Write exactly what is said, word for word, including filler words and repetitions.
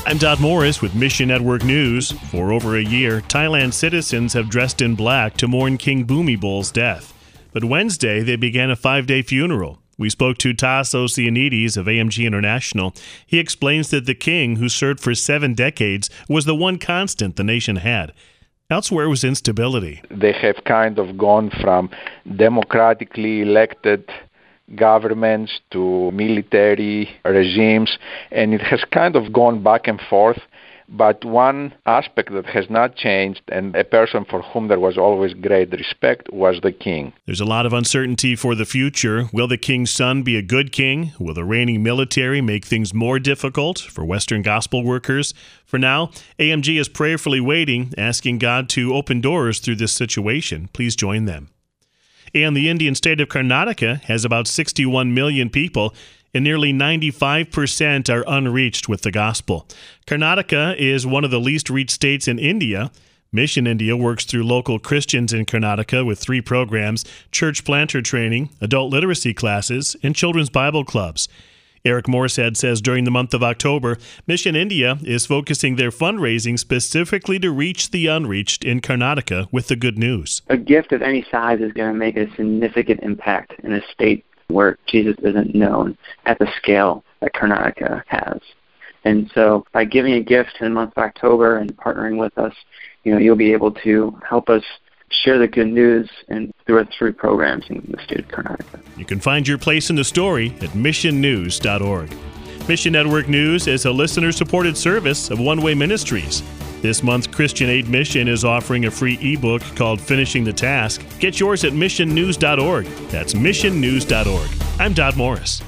I'm Dodd Morris with Mission Network News. For over a year, Thailand citizens have dressed in black to mourn King Bhumibol's death. But Wednesday, they began a five-day funeral. We spoke to Tassos Ioannidis of A M G International. He explains that the king, who served for seven decades, was the one constant the nation had. Elsewhere was instability. They have kind of gone from democratically elected governments to military regimes, and it has kind of gone back and forth. But one aspect that has not changed, and a person for whom there was always great respect, was the king. There's a lot of uncertainty for the future. Will the king's son be a good king? Will the reigning military make things more difficult for Western gospel workers? For now, A M G is prayerfully waiting, asking God to open doors through this situation. Please join them. And the Indian state of Karnataka has about sixty-one million people, and nearly ninety-five percent are unreached with the gospel. Karnataka is one of the least reached states in India. Mission India works through local Christians in Karnataka with three programs: church planter training, adult literacy classes, and children's Bible clubs. Eric Morshead says during the month of October, Mission India is focusing their fundraising specifically to reach the unreached in Karnataka with the good news. A gift of any size is going to make a significant impact in a state where Jesus isn't known at the scale that Karnataka has. And so by giving a gift in the month of October and partnering with us, you know, you'll be able to help us share the good news and through our three programs in the state of Karnataka. You can find your place in the story at mission news dot org. Mission Network News is a listener-supported service of One Way Ministries. This month, Christian Aid Mission is offering a free ebook called Finishing the Task. Get yours at mission news dot org. That's mission news dot org. I'm Dodd Morris.